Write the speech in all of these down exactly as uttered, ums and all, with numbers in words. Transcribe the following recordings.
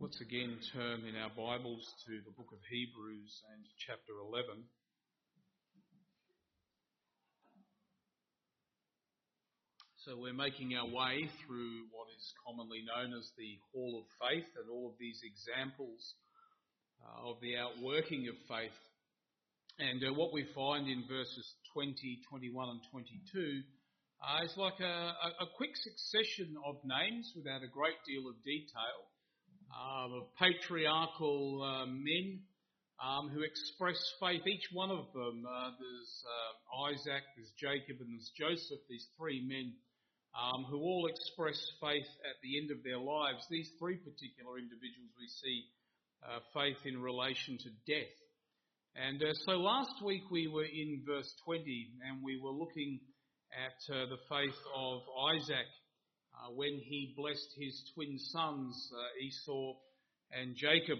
Let's again turn in our Bibles to the book of Hebrews and chapter eleven. So we're making our way through what is commonly known as the Hall of Faith and all of these examples uh, of the outworking of faith. And uh, what we find in verses twenty, twenty-one and twenty-two uh, is like a, a, a quick succession of names without a great deal of detail. Um, of patriarchal uh, men um, who express faith, each one of them. Uh, there's uh, Isaac, there's Jacob and there's Joseph, these three men um, who all express faith at the end of their lives. These three particular individuals we see uh, faith in relation to death. And uh, so last week we were in verse twenty and we were looking at uh, the faith of Isaac. Uh, when he blessed his twin sons, uh, Esau and Jacob.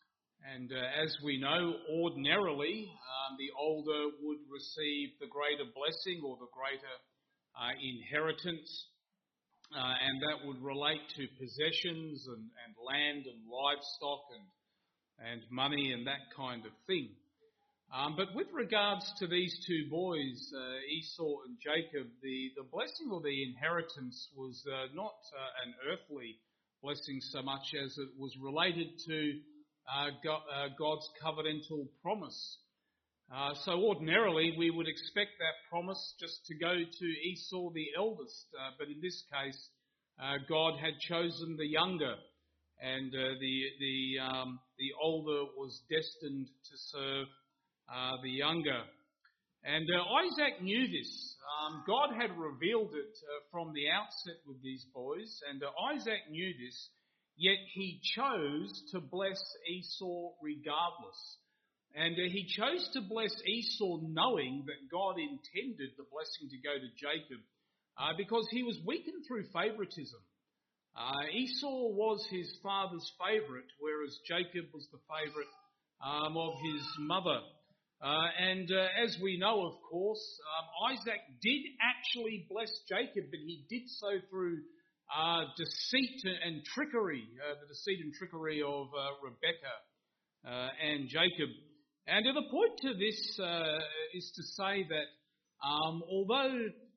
And uh, as we know, ordinarily, um, the older would receive the greater blessing or the greater uh, inheritance, uh, and that would relate to possessions and, and land and livestock and, and money and that kind of thing. Um, but with regards to these two boys, uh, Esau and Jacob, the, the blessing or the inheritance was uh, not uh, an earthly blessing so much as it was related to uh, God, uh, God's covenantal promise. Uh, so ordinarily we would expect that promise just to go to Esau the eldest, uh, but in this case uh, God had chosen the younger, and uh, the the um, the older was destined to serve Uh, the younger. And uh, Isaac knew this. Um, God had revealed it uh, from the outset with these boys, and uh, Isaac knew this, yet he chose to bless Esau regardless. And uh, he chose to bless Esau knowing that God intended the blessing to go to Jacob uh, because he was weakened through favoritism. Uh, Esau was his father's favourite, whereas Jacob was the favourite um, of his mother. Uh, and uh, as we know, of course, um, Isaac did actually bless Jacob, but he did so through uh, deceit and trickery, uh, the deceit and trickery of uh, Rebekah uh, and Jacob. And uh, the point to this uh, is to say that um, although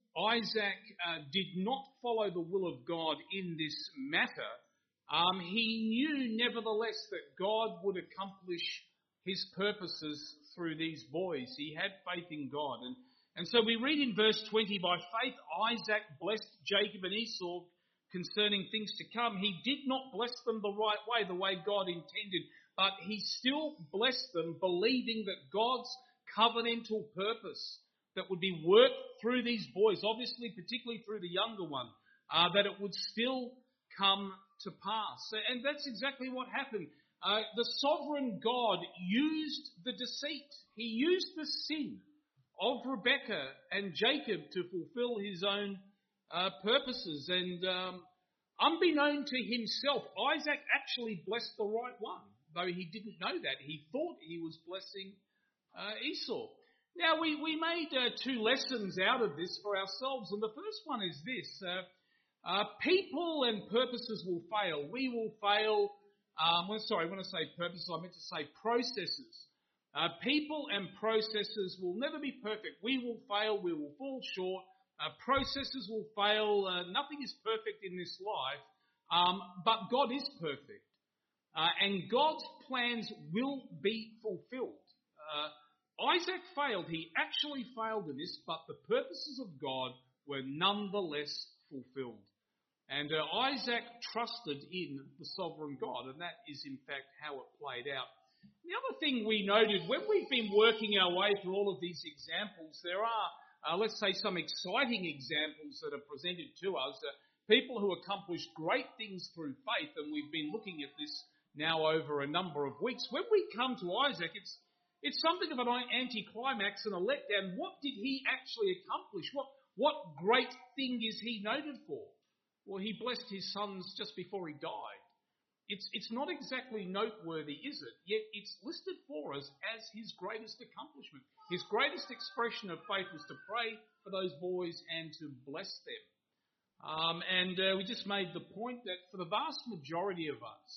Isaac uh, did not follow the will of God in this matter, um, he knew nevertheless that God would accomplish his purposes through these boys. He had faith in God. And, and so we read in verse twenty, by faith Isaac blessed Jacob and Esau concerning things to come. He did not bless them the right way, the way God intended, but he still blessed them, believing that God's covenantal purpose that would be worked through these boys, obviously particularly through the younger one, uh, that it would still come to pass. And that's exactly what happened. Uh, the sovereign God used the deceit. He used the sin of Rebekah and Jacob to fulfill his own uh, purposes. And um, unbeknown to himself, Isaac actually blessed the right one, though he didn't know that. He thought he was blessing uh, Esau. Now, we, we made uh, two lessons out of this for ourselves, and the first one is this. Uh, uh, people and purposes will fail. We will fail. Um, well, sorry, when I say purposes, I meant to say processes. Uh, people and processes will never be perfect. We will fail. We will fall short. Uh, processes will fail. Uh, nothing is perfect in this life, um, but God is perfect. Uh, and God's plans will be fulfilled. Uh, Isaac failed. He actually failed in this, but the purposes of God were nonetheless fulfilled. And uh, Isaac trusted in the sovereign God, and that is in fact how it played out. The other thing we noted, when we've been working our way through all of these examples, there are, uh, let's say, some exciting examples that are presented to us. Uh, people who accomplished great things through faith, and we've been looking at this now over a number of weeks. When we come to Isaac, it's it's something of an anticlimax and a letdown. What did he actually accomplish? What, what great thing is he noted for? Well, he blessed his sons just before he died. It's, it's not exactly noteworthy, is it? Yet it's listed for us as his greatest accomplishment. His greatest expression of faith was to pray for those boys and to bless them. Um, and uh, we just made the point that for the vast majority of us,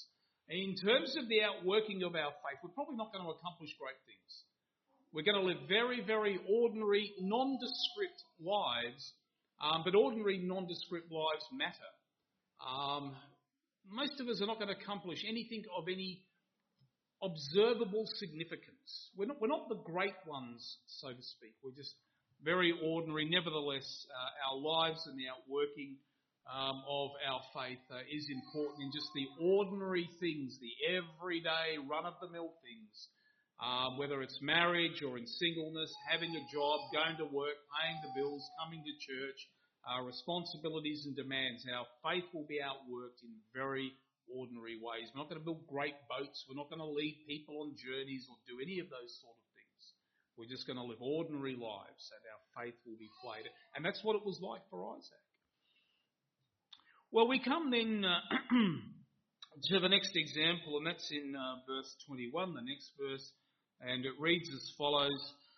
in terms of the outworking of our faith, we're probably not going to accomplish great things. We're going to live very, very ordinary, nondescript lives, um, but ordinary, nondescript lives matter. Um, most of us are not going to accomplish anything of any observable significance. We're not, we're not the great ones, so to speak. We're just very ordinary. Nevertheless, uh, our lives and the outworking um, of our faith uh, is important in just the ordinary things, the everyday, run-of-the-mill things, um, whether it's marriage or in singleness, having a job, going to work, paying the bills, coming to church, our responsibilities and demands. Our faith will be outworked in very ordinary ways. We're not going to build great boats. We're not going to lead people on journeys or do any of those sort of things. We're just going to live ordinary lives and our faith will be played. And that's what it was like for Isaac. Well, we come then uh, to the next example, and that's in uh, verse twenty-one, the next verse, and it reads as follows.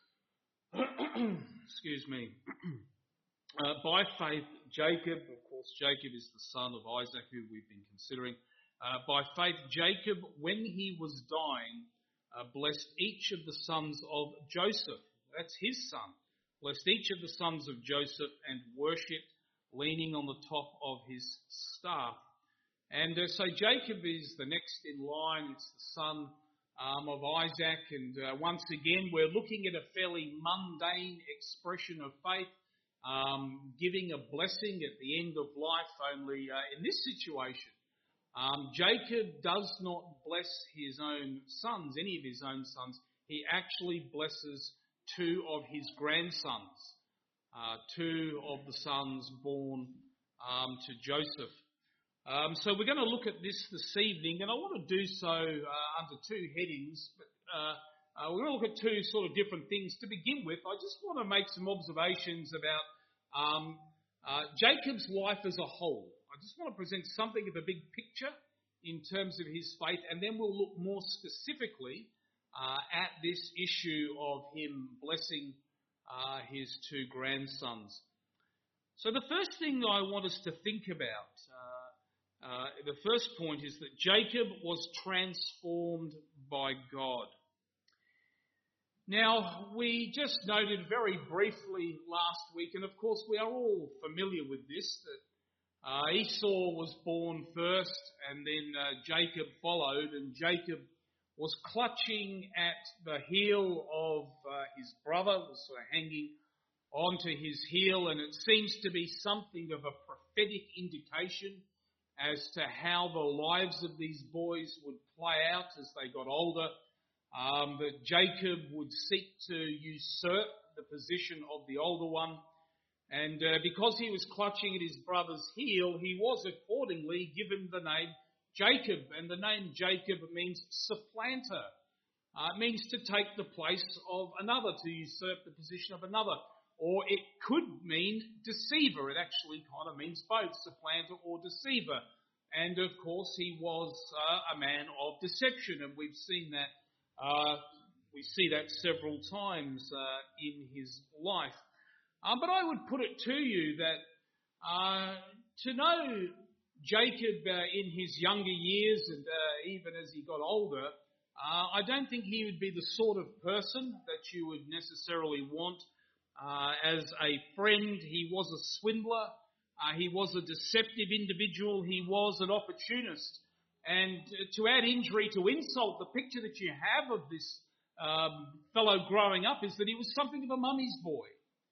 Excuse me. Uh, by faith, Jacob, of course, Jacob is the son of Isaac, who we've been considering. Uh, by faith, Jacob, when he was dying, uh, blessed each of the sons of Joseph. That's his son. Blessed each of the sons of Joseph and worshipped, leaning on the top of his staff. And uh, so Jacob is the next in line. It's the son um, of Isaac. And uh, once again, we're looking at a fairly mundane expression of faith. Um, giving a blessing at the end of life, only uh, in this situation, um, Jacob does not bless his own sons, any of his own sons. He actually blesses two of his grandsons, uh, two of the sons born um, to Joseph. Um, so we're going to look at this this evening, and I want to do so uh, under two headings, but uh, Uh, we're going to look at two sort of different things. To begin with, I just want to make some observations about um, uh, Jacob's life as a whole. I just want to present something of a big picture in terms of his faith, and then we'll look more specifically uh, at this issue of him blessing uh, his two grandsons. So the first thing I want us to think about, uh, uh, the first point is that Jacob was transformed by God. Now, we just noted very briefly last week, and of course we are all familiar with this, that uh, Esau was born first and then uh, Jacob followed, and Jacob was clutching at the heel of uh, his brother, was sort of hanging onto his heel, and it seems to be something of a prophetic indication as to how the lives of these boys would play out as they got older. Um, that Jacob would seek to usurp the position of the older one. And uh, because he was clutching at his brother's heel, he was accordingly given the name Jacob. And the name Jacob means supplanter. Uh, it means to take the place of another, to usurp the position of another. Or it could mean deceiver. It actually kind of means both, supplanter or deceiver. And of course, he was uh, a man of deception, and we've seen that. Uh, we see that several times uh, in his life. Uh, but I would put it to you that uh, to know Jacob uh, in his younger years and uh, even as he got older, uh, I don't think he would be the sort of person that you would necessarily want uh, as a friend. He was a swindler. Uh, he was a deceptive individual. He was an opportunist. And to add injury to insult, the picture that you have of this um, fellow growing up is that he was something of a mummy's boy.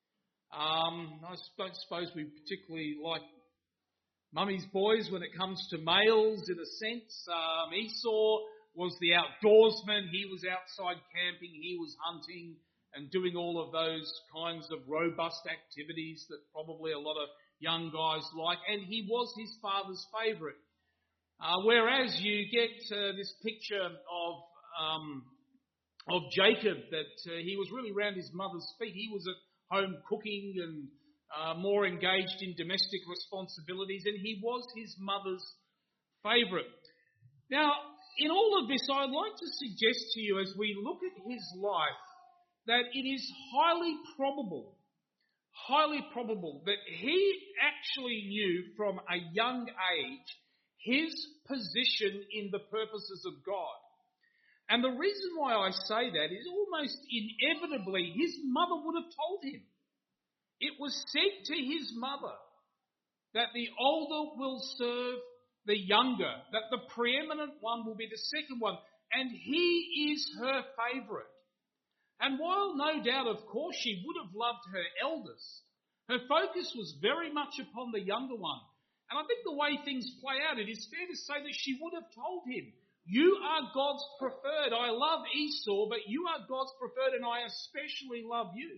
Um, I don't suppose we particularly like mummy's boys when it comes to males, in a sense. Um, Esau was the outdoorsman. He was outside camping. He was hunting and doing all of those kinds of robust activities that probably a lot of young guys like. And he was his father's favourite. Uh, whereas you get uh, this picture of um, of Jacob, that uh, he was really round his mother's feet. He was at home cooking and uh, more engaged in domestic responsibilities, and he was his mother's favourite. Now, in all of this, I'd like to suggest to you, as we look at his life, that it is highly probable, highly probable that he actually knew from a young age his position in the purposes of God. And the reason why I say that is almost inevitably his mother would have told him. It was said to his mother that the older will serve the younger, that the preeminent one will be the second one, and he is her favourite. And while no doubt, of course, she would have loved her eldest, her focus was very much upon the younger one. And I think the way things play out, it is fair to say that she would have told him, you are God's preferred. I love Esau, but you are God's preferred, and I especially love you.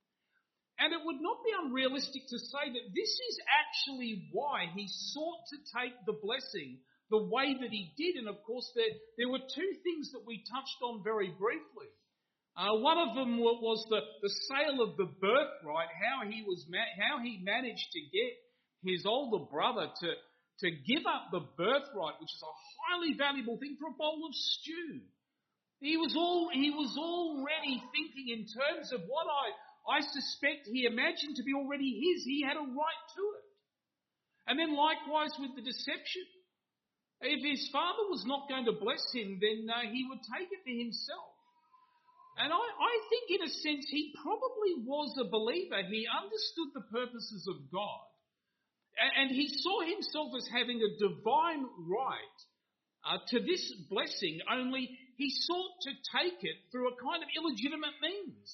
And it would not be unrealistic to say that this is actually why he sought to take the blessing the way that he did. And of course, there, there were two things that we touched on very briefly. Uh, one of them was the, the sale of the birthright, how he was ma- how he managed to get his older brother to, to give up the birthright, which is a highly valuable thing, for a bowl of stew. He was all he was already thinking in terms of what I, I suspect he imagined to be already his. He had a right to it. And then likewise with the deception. If his father was not going to bless him, then uh, he would take it for himself. And I, I think in a sense he probably was a believer. He understood the purposes of God. And, and he saw himself as having a divine right uh, to this blessing, only he sought to take it through a kind of illegitimate means.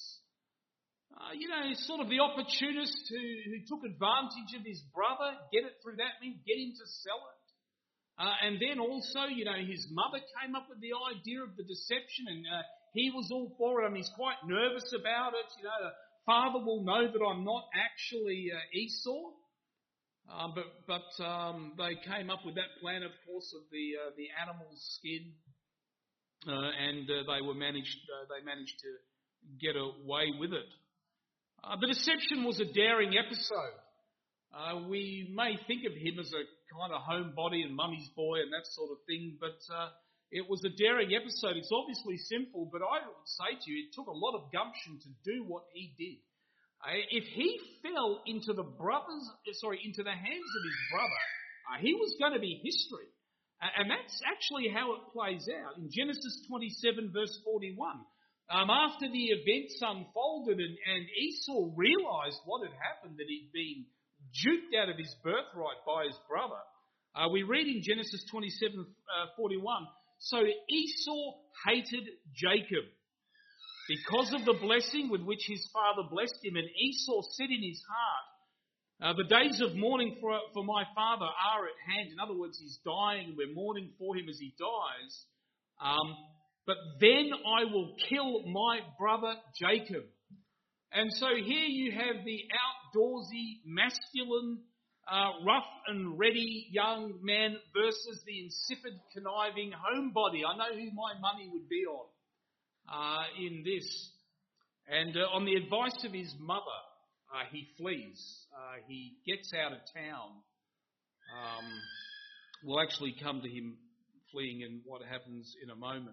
Uh, you know, sort of the opportunist who, who took advantage of his brother, get it through that means, get him to sell it. Uh, and then also, you know, his mother came up with the idea of the deception, and uh, he was all for it. I mean, he's quite nervous about it. You know, the father will know that I'm not actually uh, Esau. Uh, but but um, they came up with that plan, of course, of the uh, the animal's skin, uh, and uh, they were managed uh, they managed to get away with it. Uh, the deception was a daring episode. Uh, we may think of him as a kind of homebody and mummy's boy and that sort of thing, but uh, it was a daring episode. It's obviously sinful, but I would say to you, it took a lot of gumption to do what he did. Uh, if he fell into the brothers, sorry, into the hands of his brother, uh, he was going to be history. Uh, and that's actually how it plays out. In Genesis twenty-seven, verse forty-one, um, after the events unfolded and, and Esau realised what had happened, that he'd been duped out of his birthright by his brother, uh, we read in Genesis twenty-seven, forty-one, so Esau hated Jacob because of the blessing with which his father blessed him. And Esau said in his heart, uh, the days of mourning for, for my father are at hand. In other words, he's dying. We're mourning for him as he dies. Um, but then I will kill my brother Jacob. And so here you have the outdoorsy, masculine, uh, rough and ready young man versus the insipid, conniving homebody. I know who my money would be on uh, in this. And uh, on the advice of his mother, uh, he flees. Uh, he gets out of town. Um, we'll actually come to him fleeing and what happens in a moment.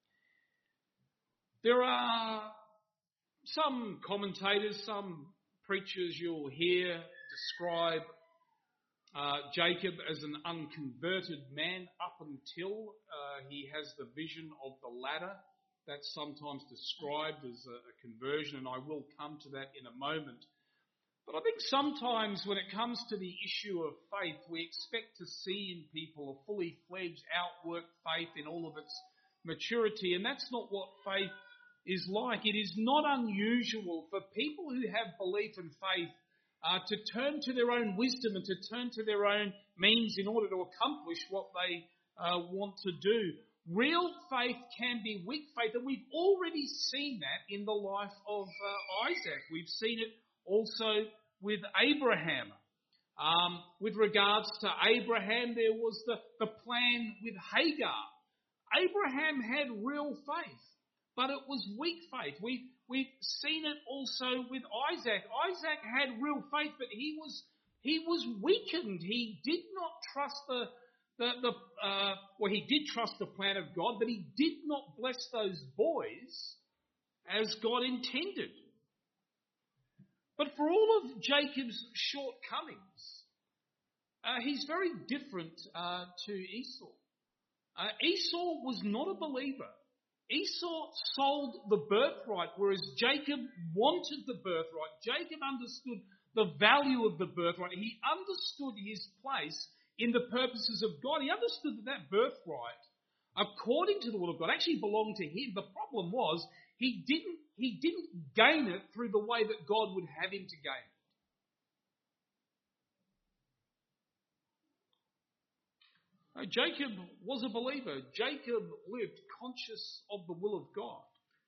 There are some commentators, some preachers you'll hear describe uh, Jacob as an unconverted man up until uh, he has the vision of the ladder. That's sometimes described as a, a conversion, and I will come to that in a moment. But I think sometimes when it comes to the issue of faith, we expect to see in people a fully fledged, outworked faith in all of its maturity, and that's not what faith is like. It is not unusual for people who have belief and faith uh, to turn to their own wisdom and to turn to their own means in order to accomplish what they uh, want to do. Real faith can be weak faith, and we've already seen that in the life of uh, Isaac. We've seen it also with Abraham. Um, with regards to Abraham, there was the, the plan with Hagar. Abraham had real faith, but it was weak faith. We've, we've seen it also with Isaac. Isaac had real faith, but he was he was weakened. He did not trust the, the, the uh, well, he did trust the plan of God, but he did not bless those boys as God intended. But for all of Jacob's shortcomings, uh, he's very different uh, to Esau. Uh, Esau was not a believer. Esau sold the birthright, whereas Jacob wanted the birthright. Jacob understood the value of the birthright. He understood his place in the purposes of God. He understood that that birthright, according to the will of God, actually belonged to him. The problem was he didn't, he didn't gain it through the way that God would have him to gain it. Jacob was a believer. Jacob lived conscious of the will of God.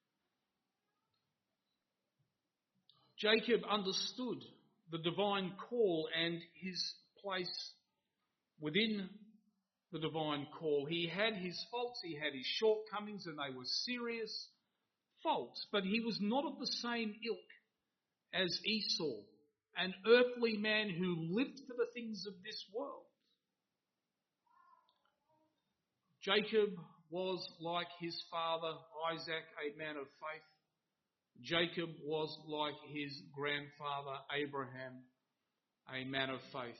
Jacob understood the divine call and his place within the divine call. He had his faults, he had his shortcomings, and they were serious faults, but he was not of the same ilk as Esau, an earthly man who lived for the things of this world. Jacob was like his father Isaac, a man of faith. Jacob was like his grandfather Abraham, a man of faith.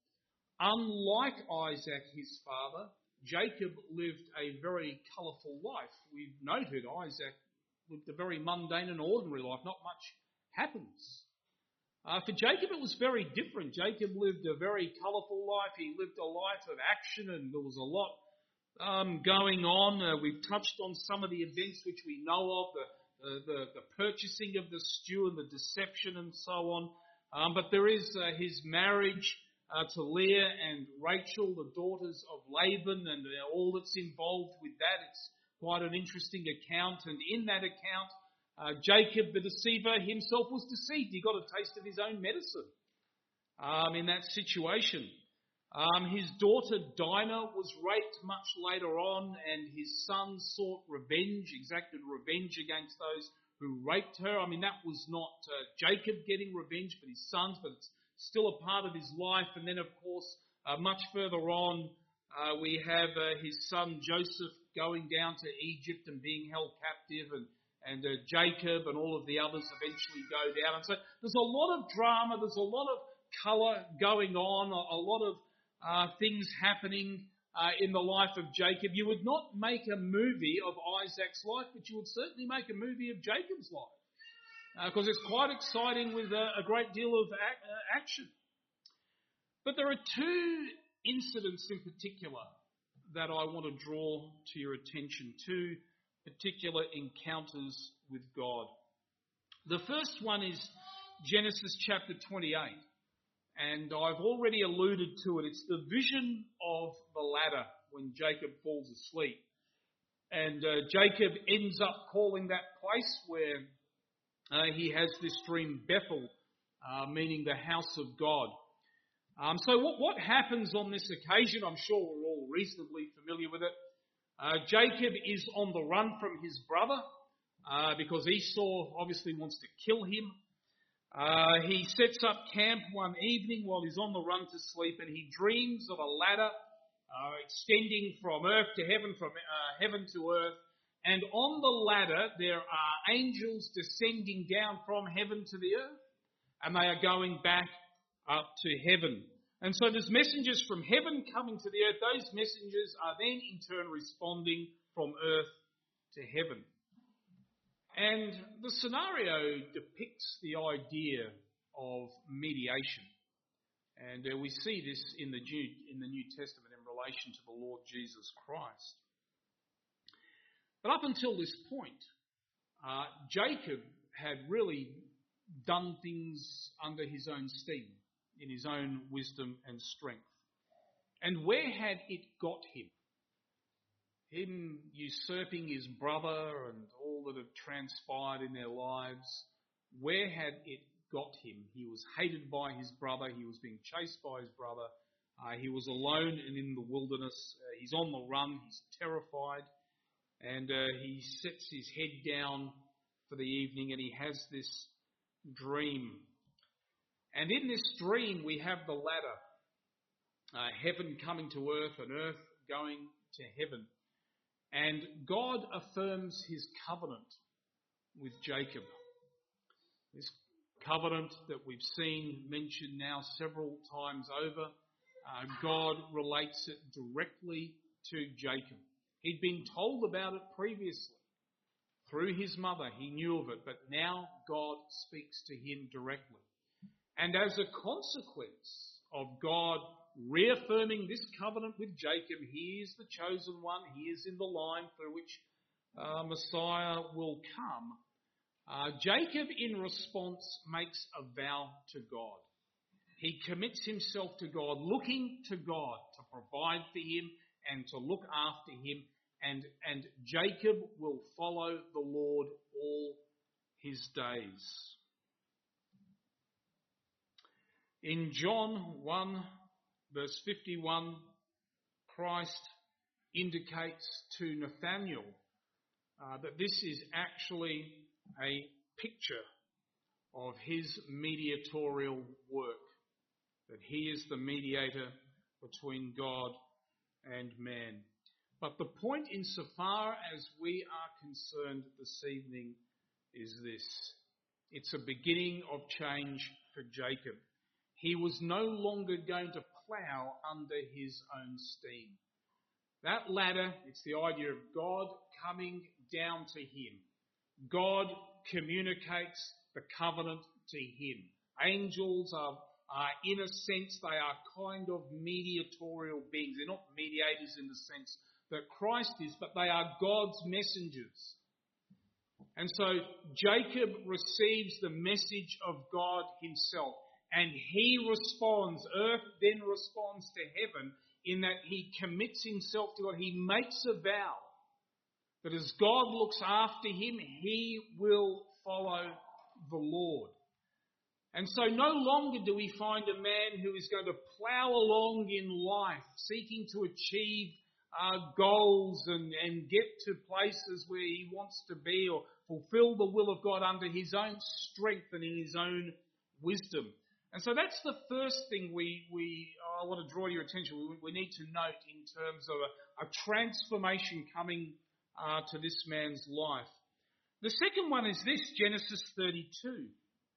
Unlike Isaac, his father, Jacob lived a very colourful life. We've noted Isaac lived a very mundane and ordinary life. Not much happens. Uh, for Jacob, it was very different. Jacob lived a very colourful life. He lived a life of action, and there was a lot Um, going on. Uh, we've touched on some of the events which we know of, the, uh, the, the purchasing of the stew and the deception and so on. Um, but there is uh, his marriage uh, to Leah and Rachel, the daughters of Laban, and uh, all that's involved with that. It's quite an interesting account. And in that account, uh, Jacob the deceiver himself was deceived. He got a taste of his own medicine um, in that situation. Um, his daughter Dinah was raped much later on, and his son sought revenge, exacted revenge against those who raped her. I mean, that was not uh, Jacob getting revenge, but his sons, but it's still a part of his life. And then, of course, uh, much further on, uh, we have uh, his son Joseph going down to Egypt and being held captive, and, and uh, Jacob and all of the others eventually go down. And so there's a lot of drama, there's a lot of colour going on, a, a lot of Uh, things happening uh, in the life of Jacob. You would not make a movie of Isaac's life, but you would certainly make a movie of Jacob's life, because uh, it's quite exciting with a, a great deal of ac- uh, action. But there are two incidents in particular that I want to draw to your attention, two particular encounters with God. The first one is Genesis chapter twenty-eight. And I've already alluded to it. It's the vision of the ladder when Jacob falls asleep. And uh, Jacob ends up calling that place where uh, he has this dream Bethel, uh, meaning the house of God. Um, so what, what happens on this occasion? I'm sure we're all reasonably familiar with it. Uh, Jacob is on the run from his brother uh, because Esau obviously wants to kill him. Uh, he sets up camp one evening while he's on the run to sleep, and he dreams of a ladder uh, extending from earth to heaven, from uh, heaven to earth. And on the ladder there are angels descending down from heaven to the earth, and they are going back up to heaven. And so there's messengers from heaven coming to the earth. Those messengers are then in turn responding from earth to heaven. And the scenario depicts the idea of mediation. And uh, we see this in the, New, in the New Testament in relation to the Lord Jesus Christ. But up until this point, uh, Jacob had really done things under his own steam, in his own wisdom and strength. And where had it got him? Him usurping his brother and all that had transpired in their lives, where had it got him? He was hated by his brother, he was being chased by his brother, uh, he was alone and in the wilderness, uh, he's on the run, he's terrified, and uh, he sets his head down for the evening and he has this dream. And in this dream we have the ladder, uh, heaven coming to earth and earth going to heaven. And God affirms his covenant with Jacob. This covenant that we've seen mentioned now several times over uh, God relates it directly to Jacob. He'd been told about it previously. Through his mother, he knew of it, but now God speaks to him directly. And as a consequence of God reaffirming this covenant with Jacob, he is the chosen one, he is in the line through which uh, Messiah will come. Uh, Jacob, in response, makes a vow to God. He commits himself to God, looking to God to provide for him and to look after him. And, and Jacob will follow the Lord all his days. In John one, verse fifty-one, Christ indicates to Nathanael uh, that this is actually a picture of his mediatorial work, that he is the mediator between God and man. But the point insofar as we are concerned this evening is this. It's a beginning of change for Jacob. He was no longer going to plough under his own steam. That ladder, it's the idea of God coming down to him. God communicates the covenant to him. Angels are, are, in a sense, they are kind of mediatorial beings. They're not mediators in the sense that Christ is, but they are God's messengers. And so Jacob receives the message of God himself, and he responds, earth then responds to heaven, in that he commits himself to God. He makes a vow that as God looks after him, he will follow the Lord. And so no longer do we find a man who is going to plough along in life, seeking to achieve uh, goals and, and get to places where he wants to be, or fulfill the will of God under his own strength and in his own wisdom. And so that's the first thing we, we I want to draw your attention. We, we need to note in terms of a, a transformation coming uh, to this man's life. The second one is this, Genesis thirty-two.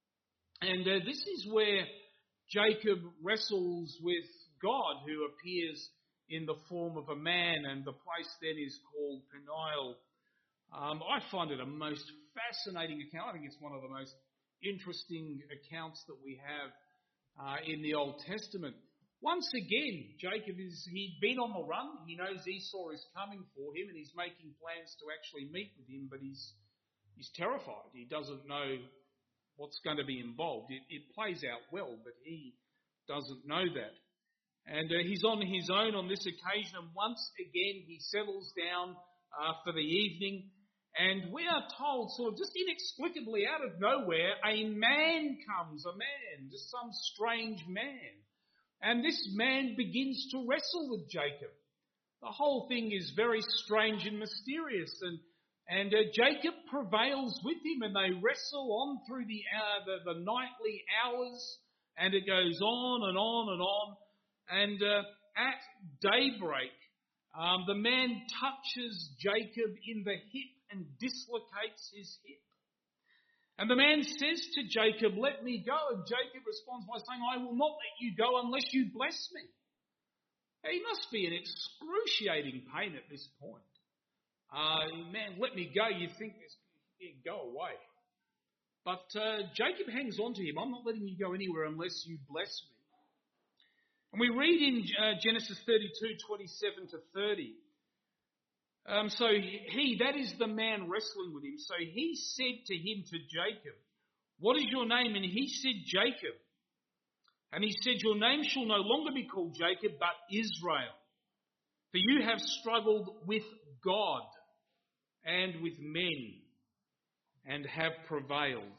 And uh, this is where Jacob wrestles with God, who appears in the form of a man, and the place then is called Peniel. Um, I find it a most fascinating account. I think it's one of the most interesting accounts that we have uh, in the Old Testament. Once again, Jacob is, he'd been on the run. He knows Esau is coming for him, and he's making plans to actually meet with him, but he's, he's terrified. He doesn't know what's going to be involved. It, it plays out well, but he doesn't know that. And uh, he's on his own on this occasion, and once again he settles down uh, for the evening, and we are told, sort of just inexplicably out of nowhere, a man comes, a man, just some strange man. And this man begins to wrestle with Jacob. The whole thing is very strange and mysterious, and And uh, Jacob prevails with him, and they wrestle on through the, uh, the the nightly hours, and it goes on and on and on. And uh, at daybreak, um, the man touches Jacob in the hip and dislocates his hip. And the man says to Jacob, "Let me go." And Jacob responds by saying, "I will not let you go unless you bless me." Now, he must be in excruciating pain at this point. Uh, man, let me go. You think this, yeah, go away. But uh, Jacob hangs on to him. "I'm not letting you go anywhere unless you bless me." And we read in uh, Genesis thirty-two, twenty-seven to thirty. Um, so he, that is the man wrestling with him. So he said to him, to Jacob, "What is your name?" And he said, "Jacob." And he said, "Your name shall no longer be called Jacob, but Israel. For you have struggled with God and with men, and have prevailed."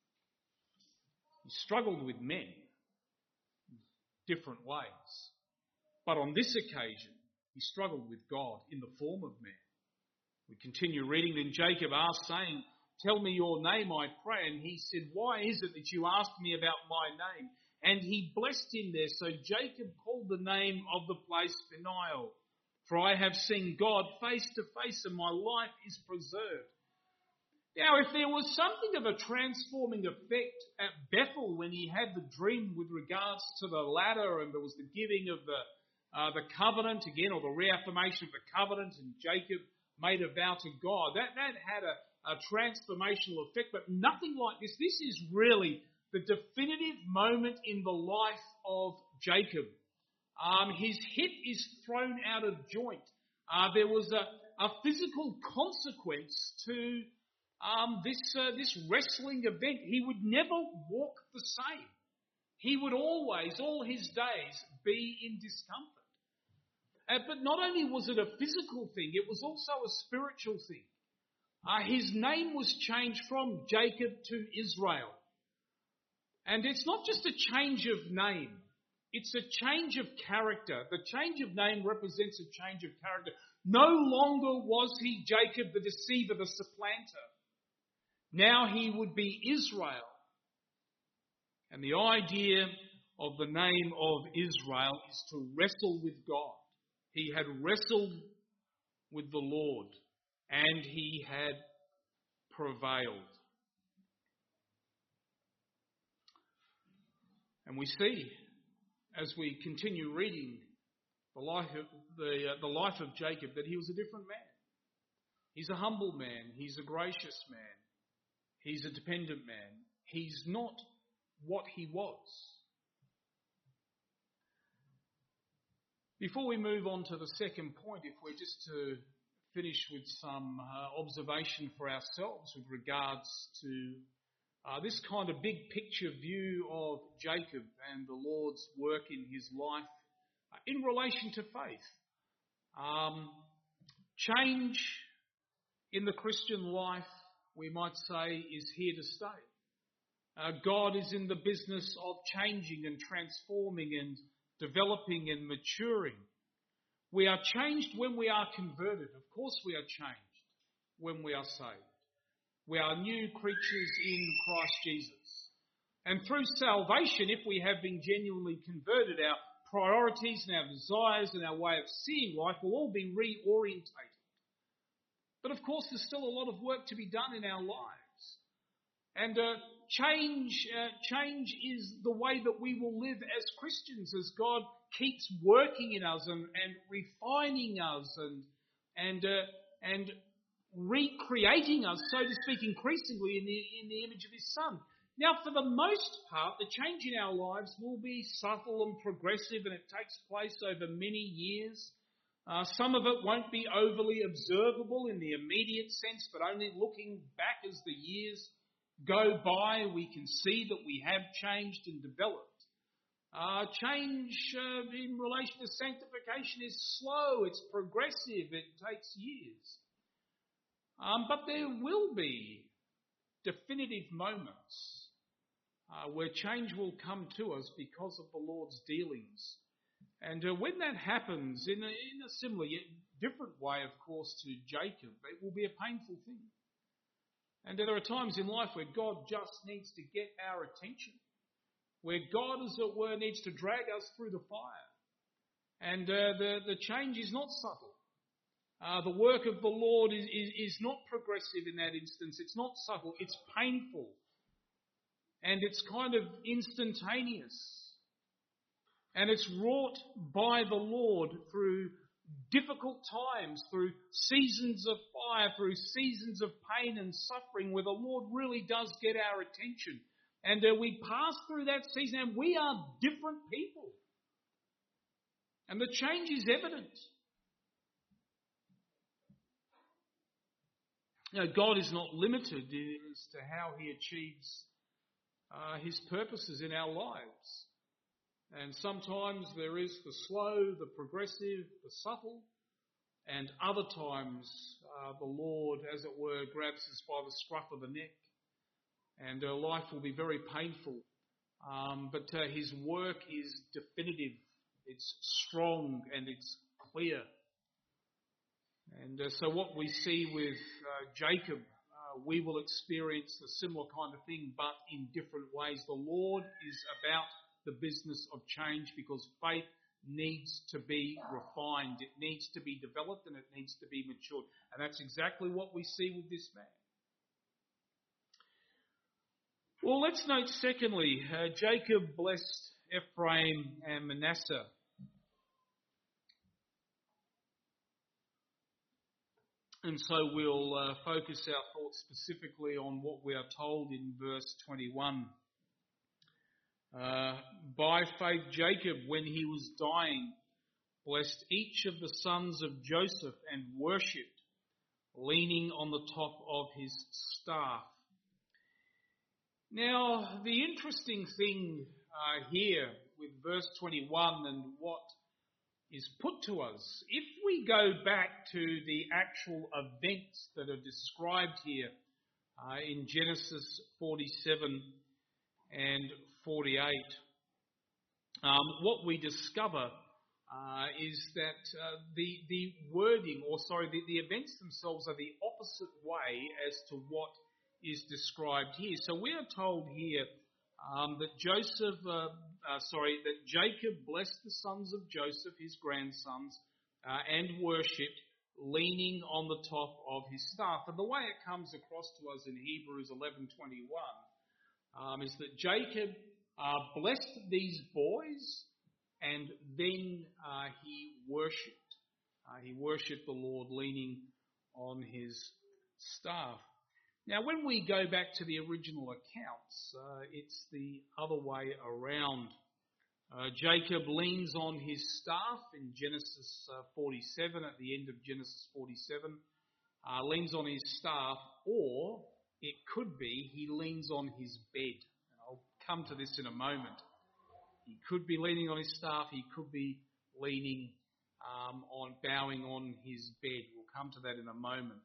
He struggled with men different ways. But on this occasion, he struggled with God in the form of man. We continue reading. Then Jacob asked, saying, "Tell me your name, I pray." And he said, "Why is it that you ask me about my name?" And he blessed him there. So Jacob called the name of the place Peniel. "For I have seen God face to face, and my life is preserved." Now, if there was something of a transforming effect at Bethel when he had the dream with regards to the ladder, and there was the giving of the uh, the covenant again, or the reaffirmation of the covenant, and Jacob made a vow to God, that, that had a, a transformational effect, but nothing like this. This is really the definitive moment in the life of Jacob. Um, his hip is thrown out of joint. Uh, there was a, a physical consequence to Um, this uh, this wrestling event. He would never walk the same. He would always, all his days, be in discomfort. Uh, but not only was it a physical thing, it was also a spiritual thing. Uh, his name was changed from Jacob to Israel. And it's not just a change of name. It's a change of character. The change of name represents a change of character. No longer was he Jacob the deceiver, the supplanter. Now he would be Israel. And the idea of the name of Israel is to wrestle with God. He had wrestled with the Lord and he had prevailed. And we see, as we continue reading the life of, the, uh, the life of Jacob, that he was a different man. He's a humble man. He's a gracious man. He's a dependent man. He's not what he was. Before we move on to the second point, if we're just to finish with some uh, observation for ourselves with regards to uh, this kind of big picture view of Jacob and the Lord's work in his life uh, in relation to faith. Um, change in the Christian life, we might say, is here to stay. Uh, God is in the business of changing and transforming and developing and maturing. We are changed when we are converted. Of course we are changed when we are saved. We are new creatures in Christ Jesus. And through salvation, if we have been genuinely converted, our priorities and our desires and our way of seeing life will all be reorientated. But of course, there's still a lot of work to be done in our lives. And uh, change uh, change is the way that we will live as Christians, as God keeps working in us and, and refining us and and uh, and recreating us, so to speak, increasingly in the in the image of His Son. Now, for the most part, the change in our lives will be subtle and progressive, and it takes place over many years. Uh, some of it won't be overly observable in the immediate sense, but only looking back as the years go by, we can see that we have changed and developed. Uh, change uh, in relation to sanctification is slow, it's progressive, it takes years. Um, but there will be definitive moments uh, where change will come to us because of the Lord's dealings. And uh, when that happens, in a, in a similar yet different way, of course, to Jacob, it will be a painful thing. And there are times in life where God just needs to get our attention, where God, as it were, needs to drag us through the fire. And uh, the, the change is not subtle. Uh, the work of the Lord is, is, is not progressive in that instance. It's not subtle. It's painful. And it's kind of instantaneous. And it's wrought by the Lord through difficult times, through seasons of fire, through seasons of pain and suffering, where the Lord really does get our attention. And uh, we pass through that season and we are different people. And the change is evident. You know, God is not limited as to how He achieves uh, His purposes in our lives. And sometimes there is the slow, the progressive, the subtle, and other times uh, the Lord, as it were, grabs us by the scruff of the neck, and uh, life will be very painful. Um, but uh, His work is definitive, it's strong, and it's clear. And uh, so what we see with uh, Jacob, uh, we will experience a similar kind of thing, but in different ways. The Lord is about the business of change, because faith needs to be refined, it needs to be developed, and it needs to be matured. And that's exactly what we see with this man. Well, let's note secondly, uh, Jacob blessed Ephraim and Manasseh. And so we'll uh, focus our thoughts specifically on what we are told in verse twenty-one. Uh, by faith, Jacob, when he was dying, blessed each of the sons of Joseph and worshipped, leaning on the top of his staff. Now, the interesting thing uh, here with verse twenty-one and what is put to us, if we go back to the actual events that are described here uh, in Genesis forty-seven and forty-eight, um, what we discover uh, is that uh, the the wording, or sorry, the, the events themselves are the opposite way as to what is described here. So we are told here um, that Joseph, uh, uh, sorry, that Jacob blessed the sons of Joseph, his grandsons, uh, and worshipped, leaning on the top of his staff. And the way it comes across to us in Hebrews eleven twenty-one um, is that Jacob uh, blessed these boys, and then uh, he worshipped. Uh, he worshipped the Lord, leaning on his staff. Now, when we go back to the original accounts, uh, it's the other way around. Uh, Jacob leans on his staff in Genesis uh, forty-seven, at the end of Genesis forty-seven, uh, leans on his staff, or it could be he leans on his bed. And I'll come to this in a moment. He could be leaning on his staff, he could be leaning um, on, bowing on his bed. We'll come to that in a moment.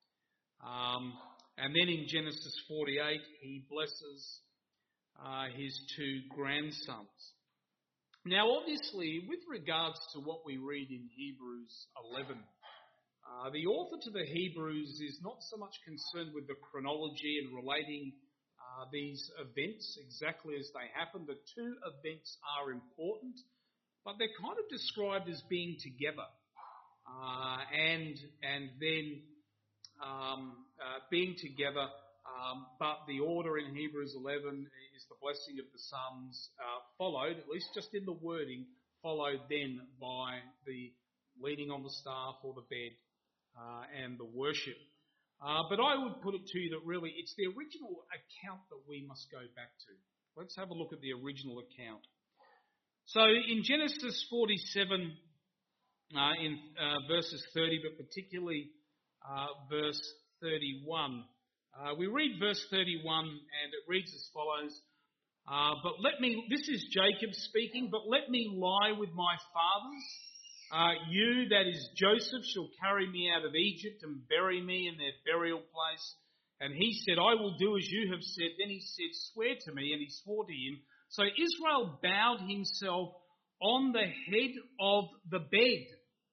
Um, And then in Genesis forty-eight, he blesses uh, his two grandsons. Now, obviously, with regards to what we read in Hebrews eleven, uh, the author to the Hebrews is not so much concerned with the chronology and relating uh, these events exactly as they happen. The two events are important, but they're kind of described as being together. Uh, and, and then... Um, uh, being together, um, but the order in Hebrews eleven is the blessing of the sons, uh, followed, at least just in the wording, followed then by the leaning on the staff or the bed uh, and the worship. Uh, but I would put it to you that really it's the original account that we must go back to. Let's have a look at the original account. So in Genesis forty-seven, uh, in uh, verses thirty, but particularly Uh, verse thirty-one. Uh, we read verse thirty-one and it reads as follows. Uh, but let me, this is Jacob speaking, but let me lie with my fathers. Uh, you, that is Joseph, shall carry me out of Egypt and bury me in their burial place. And he said, I will do as you have said. Then he said, swear to me. And he swore to him. So Israel bowed himself on the head of the bed.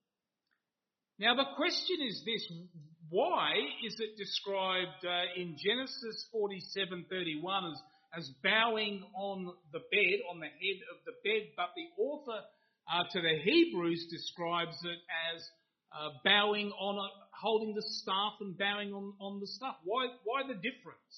Now the question is this, why is it described uh, in Genesis forty-seven thirty-one as, as bowing on the bed, on the head of the bed, but the author uh, to the Hebrews describes it as uh, bowing on, a, holding the staff and bowing on, on the staff? Why, why the difference?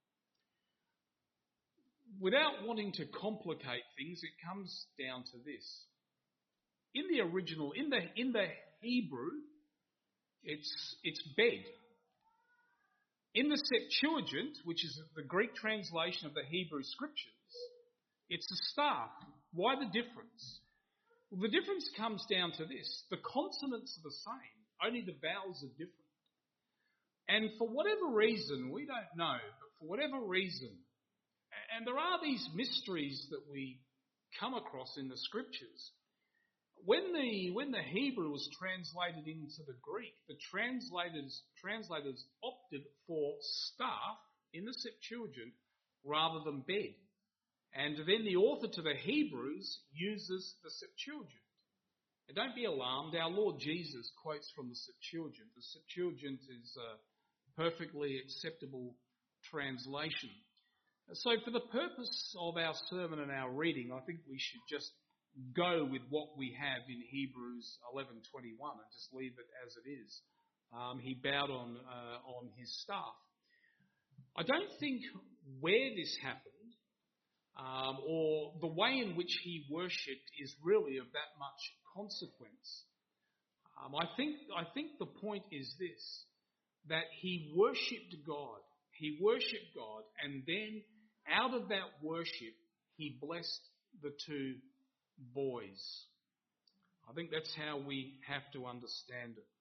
Without wanting to complicate things, it comes down to this. In the original, in the in the Hebrew, It's it's bed. In the Septuagint, which is the Greek translation of the Hebrew Scriptures, it's a staff. Why the difference? Well, the difference comes down to this. The consonants are the same, only the vowels are different. And for whatever reason, we don't know, but for whatever reason, and there are these mysteries that we come across in the Scriptures. When the when the Hebrew was translated into the Greek, the translators translators opted for staff in the Septuagint rather than bed. And then the author to the Hebrews uses the Septuagint. And don't be alarmed, our Lord Jesus quotes from the Septuagint. The Septuagint is a perfectly acceptable translation. So for the purpose of our sermon and our reading, I think we should just go with what we have in Hebrews eleven twenty-one and just leave it as it is. Um, he bowed on uh, on his staff. I don't think where this happened um, or the way in which he worshipped is really of that much consequence. Um, I think I think the point is this, that he worshipped God. He worshipped God, and then out of that worship, he blessed the two boys. I think that's how we have to understand it.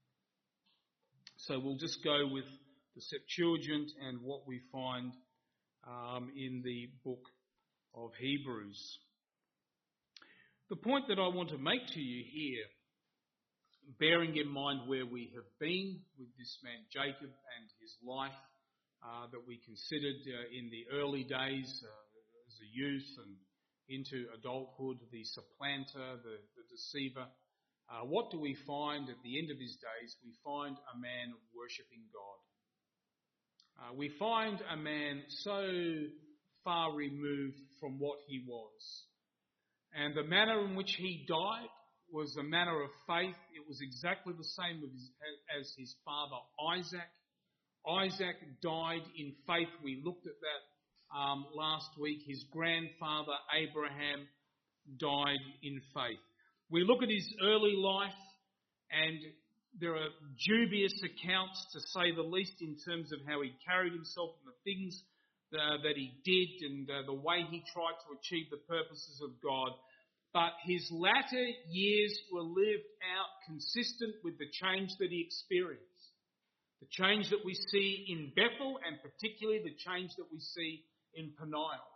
So we'll just go with the Septuagint and what we find um, in the book of Hebrews. The point that I want to make to you here, bearing in mind where we have been with this man Jacob and his life uh, that we considered uh, in the early days uh, as a youth and into adulthood, the supplanter, the, the deceiver, uh, what do we find at the end of his days? We find a man worshipping God. Uh, we find a man so far removed from what he was. And the manner in which he died was a manner of faith. It was exactly the same as his father Isaac. Isaac died in faith. We looked at that um, last week. His grandfather Abraham died in faith. We look at his early life, and there are dubious accounts, to say the least, in terms of how he carried himself and the things uh, that he did and uh, the way he tried to achieve the purposes of God. But his latter years were lived out consistent with the change that he experienced. The change that we see in Bethel, and particularly the change that we see in Peniel.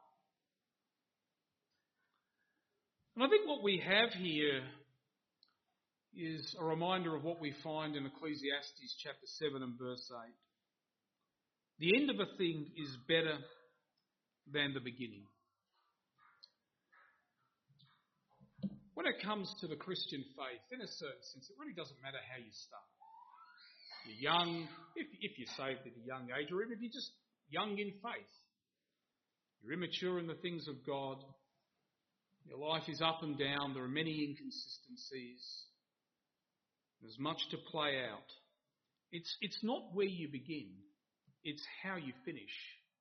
And I think what we have here is a reminder of what we find in Ecclesiastes chapter seven and verse eight. The end of a thing is better than the beginning. When it comes to the Christian faith, in a certain sense, it really doesn't matter how you start. You're young, if, if you're saved at a young age, or even if you're just young in faith. You're immature in the things of God. Your life is up and down. There are many inconsistencies. There's much to play out. It's, it's not where you begin. It's how you finish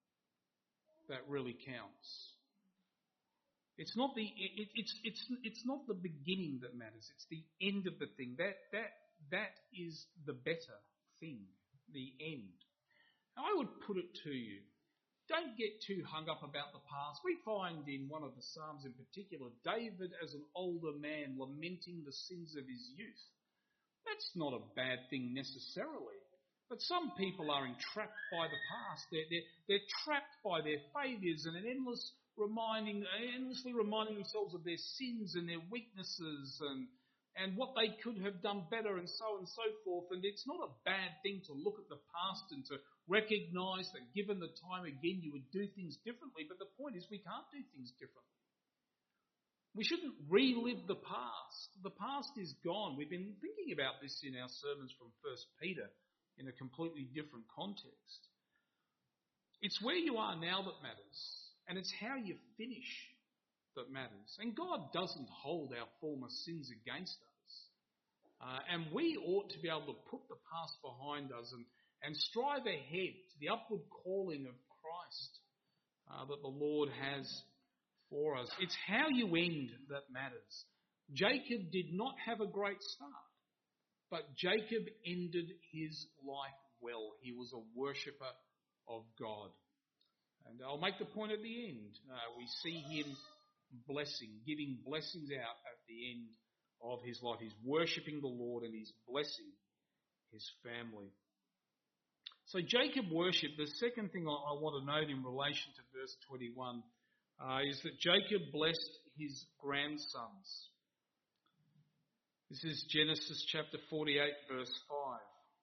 that really counts. It's not the it, it's it's it's not the beginning that matters. It's the end of the thing. That that that is the better thing. The end. Now, I would put it to you, don't get too hung up about the past. We find in one of the Psalms in particular, David as an older man lamenting the sins of his youth. That's not a bad thing necessarily. But some people are entrapped by the past. They're, they're, they're trapped by their failures and an endless reminding, endlessly reminding themselves of their sins and their weaknesses and, and what they could have done better and so on and so forth. And it's not a bad thing to look at the past and to recognise that given the time again you would do things differently. But the point is we can't do things differently. We shouldn't relive the past. The past is gone. We've been thinking about this in our sermons from First Peter in a completely different context. It's where you are now that matters, and it's how you finish that matters. And God doesn't hold our former sins against us. Uh, and we ought to be able to put the past behind us and, and strive ahead to the upward calling of Christ uh, that the Lord has for us. It's how you end that matters. Jacob did not have a great start, but Jacob ended his life well. He was a worshipper of God. And I'll make the point at the end. Uh, we see him blessing, giving blessings out at the end of his life. He's worshipping the Lord and he's blessing his family. So Jacob worshipped. The second thing I, I want to note in relation to verse twenty-one uh, is that Jacob blessed his grandsons. This is Genesis chapter forty-eight, verse five.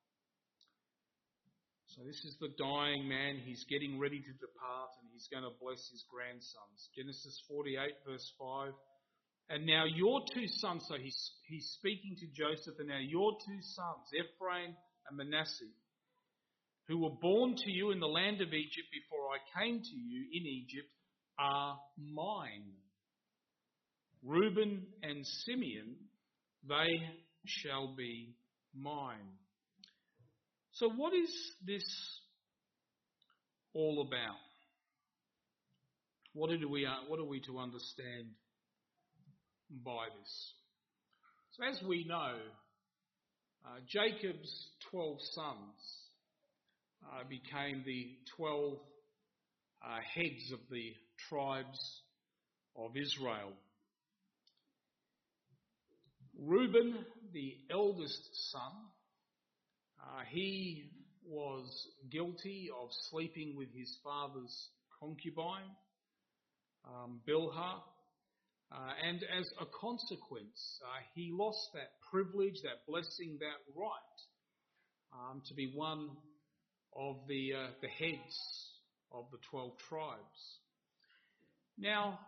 So this is the dying man. He's getting ready to depart and he's going to bless his grandsons. Genesis forty-eight, verse five. And now your two sons, so he's, he's speaking to Joseph, and now your two sons, Ephraim and Manasseh, who were born to you in the land of Egypt before I came to you in Egypt, are mine. Reuben and Simeon, they shall be mine. So what is this all about? What are we, what are we to understand by this? So as we know, uh, Jacob's twelve sons uh, became the twelve uh, heads of the tribes of Israel. Reuben, the eldest son, uh, he was guilty of sleeping with his father's concubine, um, Bilhah, uh, and as a consequence, uh, he lost that privilege, that blessing, that right um, to be one of the uh, the heads of the twelve tribes. Now,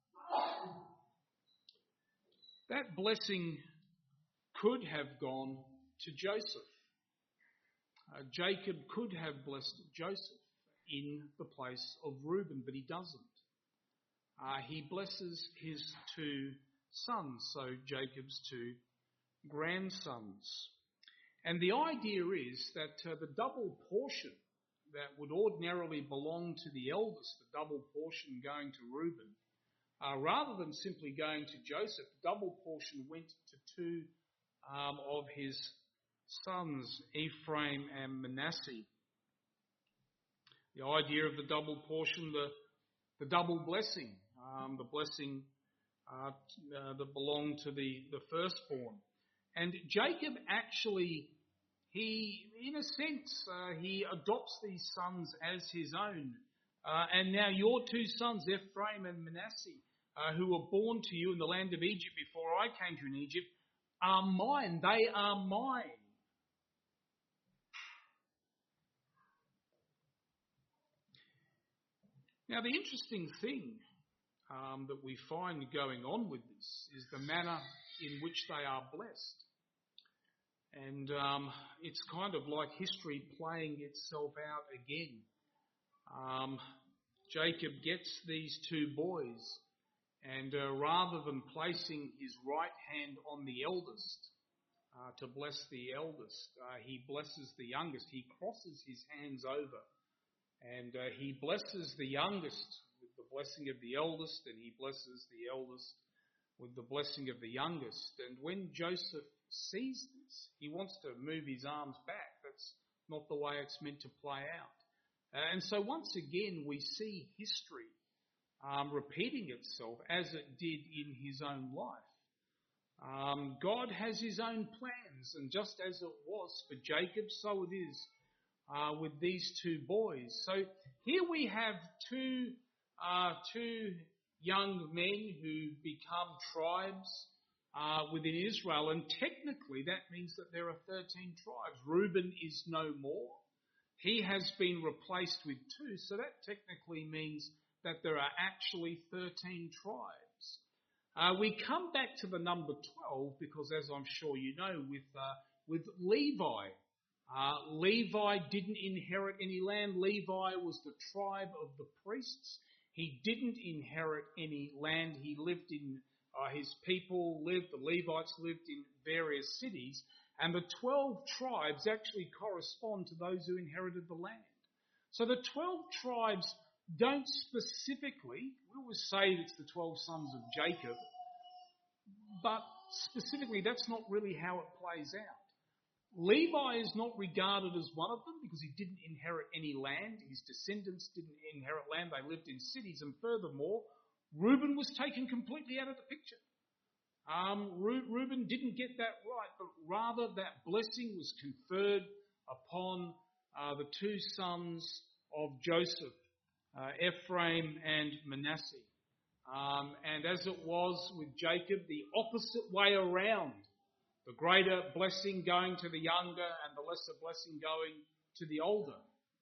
that blessing could have gone to Joseph. Uh, Jacob could have blessed Joseph in the place of Reuben, but he doesn't. Uh, he blesses his two sons, so Jacob's two grandsons. And the idea is that uh, the double portion that would ordinarily belong to the eldest, the double portion going to Reuben, uh, rather than simply going to Joseph, the double portion went to two um, of his sons, Ephraim and Manasseh. The idea of the double portion, the, the double blessing, um, the blessing uh, uh, that belonged to the, the firstborn. And Jacob actually, he, in a sense, uh, he adopts these sons as his own. Uh, and now your two sons, Ephraim and Manasseh, uh, who were born to you in the land of Egypt before I came to you in Egypt, are mine. They are mine. Now, the interesting thing um, that we find going on with this is the manner in which they are blessed. And um, it's kind of like history playing itself out again. Um, Jacob gets these two boys, and uh, rather than placing his right hand on the eldest uh, to bless the eldest, uh, he blesses the youngest. He crosses his hands over. And uh, he blesses the youngest with the blessing of the eldest, and he blesses the eldest with the blessing of the youngest. And when Joseph sees this, he wants to move his arms back. That's not the way it's meant to play out. Uh, and so once again, we see history um, repeating itself as it did in his own life. Um, God has his own plans, and just as it was for Jacob, so it is Uh, with these two boys. So here we have two uh, two young men who become tribes uh, within Israel, and technically that means that there are thirteen tribes. Reuben is no more. He has been replaced with two, so that technically means that there are actually thirteen tribes. Uh, we come back to the number twelve because, as I'm sure you know, with uh, with Levi, Uh, Levi didn't inherit any land. Levi was the tribe of the priests. He didn't inherit any land. He lived in, uh, his people lived, the Levites lived in various cities, and the twelve tribes actually correspond to those who inherited the land. So the twelve tribes don't specifically, we always say it's the twelve sons of Jacob, but specifically that's not really how it plays out. Levi is not regarded as one of them because he didn't inherit any land. His descendants didn't inherit land. They lived in cities. And furthermore, Reuben was taken completely out of the picture. Um, Re- Reuben didn't get that right, but rather that blessing was conferred upon uh, the two sons of Joseph, uh, Ephraim and Manasseh. Um, and as it was with Jacob, the opposite way around. The greater blessing going to the younger and the lesser blessing going to the older.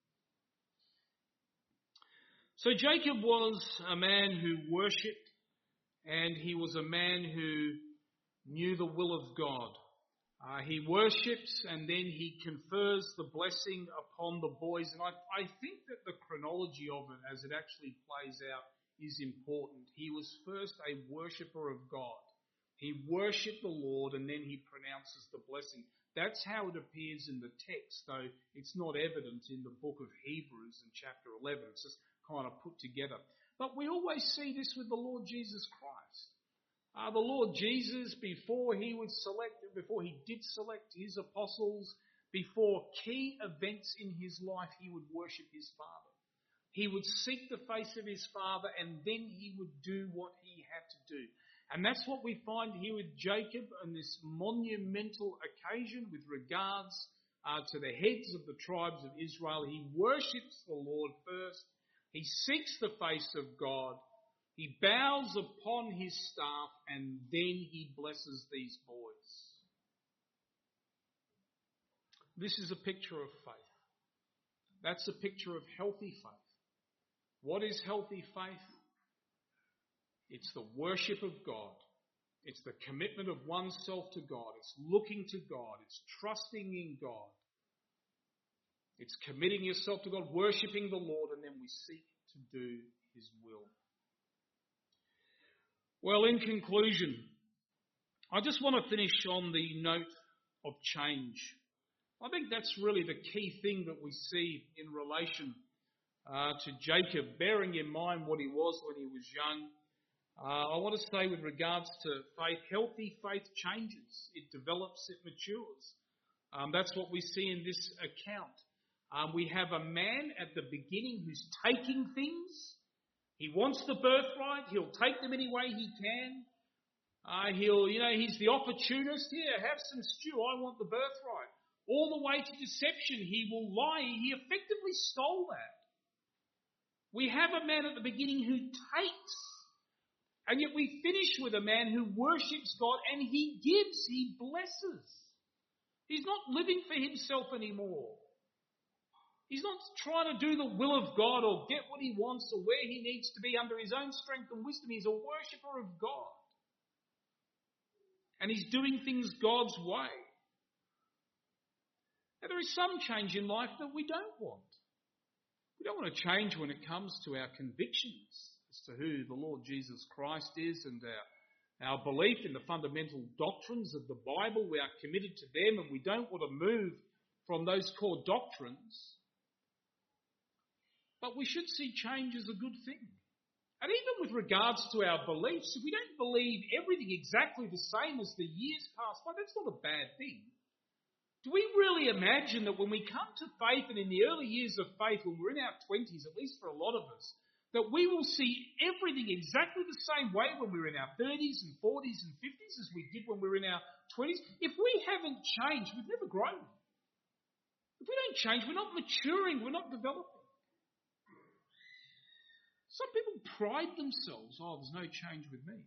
So Jacob was a man who worshipped, and he was a man who knew the will of God. Uh, he worships and then he confers the blessing upon the boys. And I, I think that the chronology of it as it actually plays out is important. He was first a worshipper of God. He worshipped the Lord and then he pronounces the blessing. That's how it appears in the text, though it's not evident in the book of Hebrews in chapter eleven. It's just kind of put together. But we always see this with the Lord Jesus Christ. Uh, the Lord Jesus, before he would select, before he did select his apostles, before key events in his life, he would worship his Father. He would seek the face of his Father, and then he would do what he had to do. And that's what we find here with Jacob on this monumental occasion with regards uh, to the heads of the tribes of Israel. He worships the Lord first. He seeks the face of God. He bows upon his staff, and then he blesses these boys. This is a picture of faith. That's a picture of healthy faith. What is healthy faith? It's the worship of God. It's the commitment of oneself to God. It's looking to God. It's trusting in God. It's committing yourself to God, worshipping the Lord, and then we seek to do his will. Well, in conclusion, I just want to finish on the note of change. I think that's really the key thing that we see in relation uh, to Jacob, bearing in mind what he was when he was young. Uh, I want to say with regards to faith, healthy faith changes. It develops, it matures. Um, that's what we see in this account. Um, we have a man at the beginning who's taking things. He wants the birthright. He'll take them any way he can. Uh, he'll, you know, he's the opportunist. Here, have some stew. I want the birthright. All the way to deception. He will lie. He effectively stole that. We have a man at the beginning who takes. And yet we finish with a man who worships God and he gives, he blesses. He's not living for himself anymore. He's not trying to do the will of God or get what he wants or where he needs to be under his own strength and wisdom. He's a worshipper of God. And he's doing things God's way. Now, there is some change in life that we don't want. We don't want to change when it comes to our convictions as to who the Lord Jesus Christ is and our, our belief in the fundamental doctrines of the Bible. We are committed to them and we don't want to move from those core doctrines. But we should see change as a good thing. And even with regards to our beliefs, if we don't believe everything exactly the same as the years pass by, that's not a bad thing. Do we really imagine that when we come to faith and in the early years of faith, when we're in our twenties, at least for a lot of us, that we will see everything exactly the same way when we're in our thirties and forties and fifties as we did when we were in our twenties? If we haven't changed, we've never grown. If we don't change, we're not maturing, we're not developing. Some people pride themselves, oh, there's no change with me.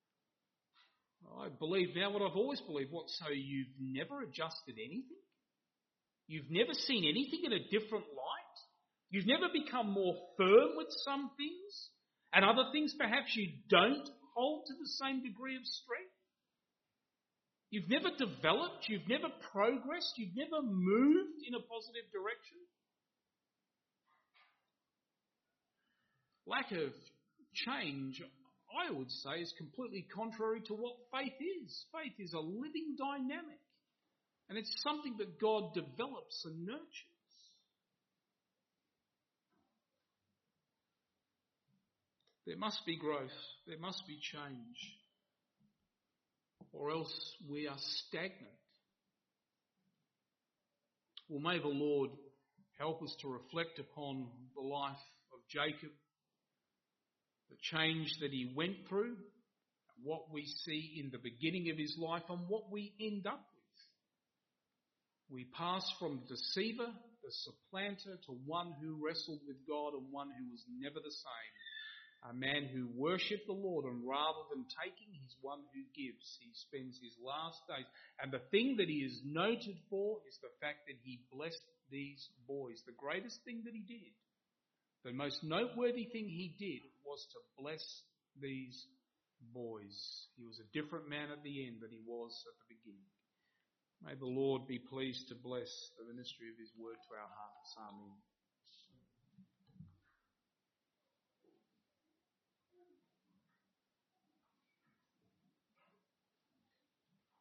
I believe now what I've always believed. What, so you've never adjusted anything? You've never seen anything in a different light? You've never become more firm with some things? And other things perhaps you don't hold to the same degree of strength? You've never developed, you've never progressed, you've never moved in a positive direction? Lack of change, I would say, is completely contrary to what faith is. Faith is a living dynamic, and it's something that God develops and nurtures. There must be growth, there must be change, or else we are stagnant. Well, may the Lord help us to reflect upon the life of Jacob, the change that he went through, what we see in the beginning of his life and what we end up with. We pass from the deceiver, the supplanter, to one who wrestled with God and one who was never the same. A man who worshipped the Lord, and rather than taking, he's one who gives. He spends his last days. And the thing that he is noted for is the fact that he blessed these boys. The greatest thing that he did, the most noteworthy thing he did, was to bless these boys. He was a different man at the end than he was at the beginning. May the Lord be pleased to bless the ministry of his word to our hearts. Amen.